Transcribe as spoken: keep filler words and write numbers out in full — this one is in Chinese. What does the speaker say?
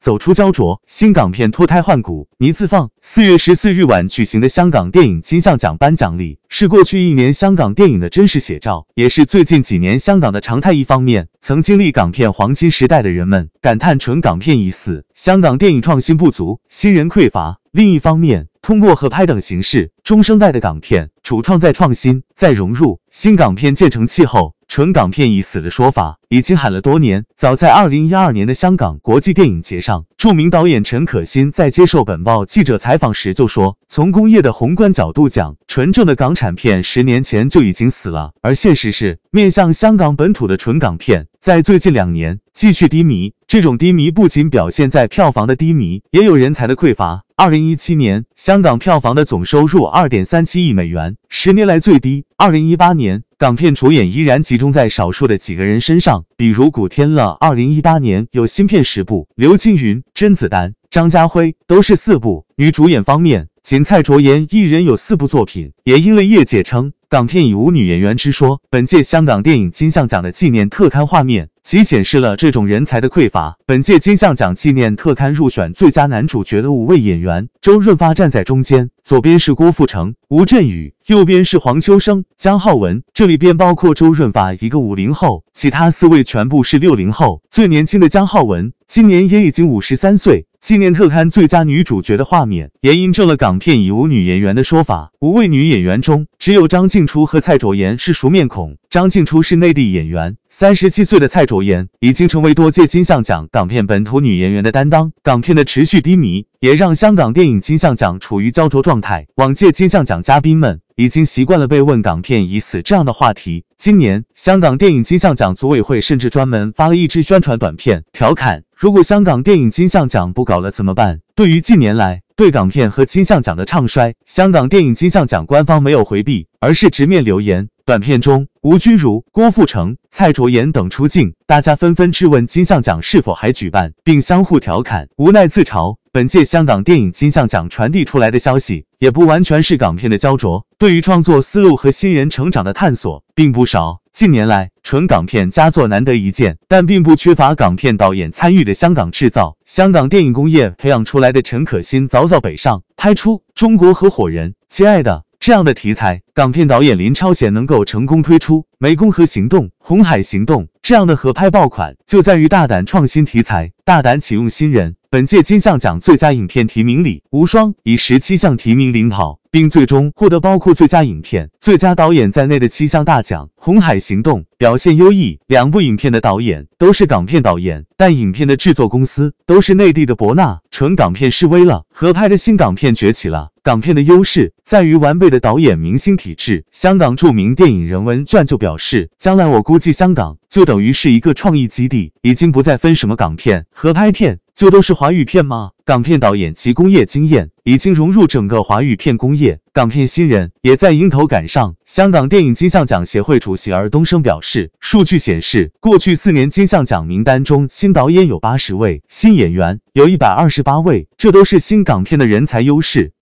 走出焦灼，新港片脱胎换骨，倪自放。四月十四日晚举行的香港电影金像奖颁奖礼，是过去一年香港电影的真实写照，也是最近几年香港的常态。一方面，曾经历港片黄金时代的人们感叹纯港片已死，香港电影创新不足，新人匮乏；另一方面，通过合拍等形式，中生代的港片主创再创新、再融入，新港片渐成气候。纯港片已死的说法已经喊了多年。早在二零一二年的香港国际电影节上，著名导演陈可辛在接受本报记者采访时就说，从工业的宏观角度讲，纯正的港产片十年前就已经死了。而现实是，面向香港本土的纯港片在最近两年继续低迷，这种低迷不仅表现在票房的低迷，也有人才的匮乏。二零一七年，香港票房的总收入 二点三七亿美元，十年来最低。二零一八年，港片主演依然集中在少数的几个人身上，比如古天乐，二零一八年有新片十部，刘青云、甄子丹、张家辉都是四部。女主演方面，仅蔡卓妍一人有四部作品，也因为业界称港片已无女演员之说。本届香港电影金像奖的纪念特刊画面即显示了这种人才的匮乏。本届金像奖纪念特刊入选最佳男主角的五位演员，周润发站在中间，左边是郭富城、吴镇宇，右边是黄秋生、姜浩文，这里边包括周润发一个五零后，其他四位全部是六零后。最年轻的姜浩文今年也已经五十三岁。纪念特刊最佳女主角的画面也印证了港片已无女演员的说法。五位女演员中，只有张静初和蔡卓妍是熟面孔。张静初是内地演员，三十七岁的蔡卓妍已经成为多届金像奖港片本土女演员的担当。港片的持续低迷也让香港电影金像奖处于焦灼状态。往届金像奖嘉宾们已经习惯了被问港片已死这样的话题。今年香港电影金像奖组委会甚至专门发了一支宣传短片，调侃如果香港电影金像奖不搞了怎么办？对于近年来对港片和金像奖的唱衰，香港电影金像奖官方没有回避，而是直面留言。短片中，吴君如、郭富城、蔡卓妍等出镜，大家纷纷质问金像奖是否还举办，并相互调侃，无奈自嘲。本届香港电影金像奖传递出来的消息，也不完全是港片的焦灼，对于创作思路和新人成长的探索并不少。近年来，纯港片佳作难得一见，但并不缺乏港片导演参与的香港制造。香港电影工业培养出来的陈可辛早早北上，拍出《中国合伙人》、亲爱的这样的题材，港片导演林超贤能够成功推出《湄公河行动》《红海行动》这样的合拍爆款，就在于大胆创新题材，大胆启用新人。本届金像奖最佳影片提名里，无双以十七项提名领跑，并最终获得包括最佳影片、最佳导演在内的七项大奖。红海行动表现优异，两部影片的导演都是港片导演，但影片的制作公司都是内地的博纳。纯港片示威了，合拍的新港片崛起了。港片的优势在于完备的导演明星体制。香港著名电影人文卷就表示，将来我估计香港就等于是一个创意基地，已经不再分什么港片、合拍片，就都是华语片吗？港片导演及工业经验已经融入整个华语片工业，港片新人也在迎头赶上。香港电影金像奖协会主席尔冬升表示，数据显示，过去四年金像奖名单中新导演有八十位，新演员有一百二十八位，这都是新港片的人才优势。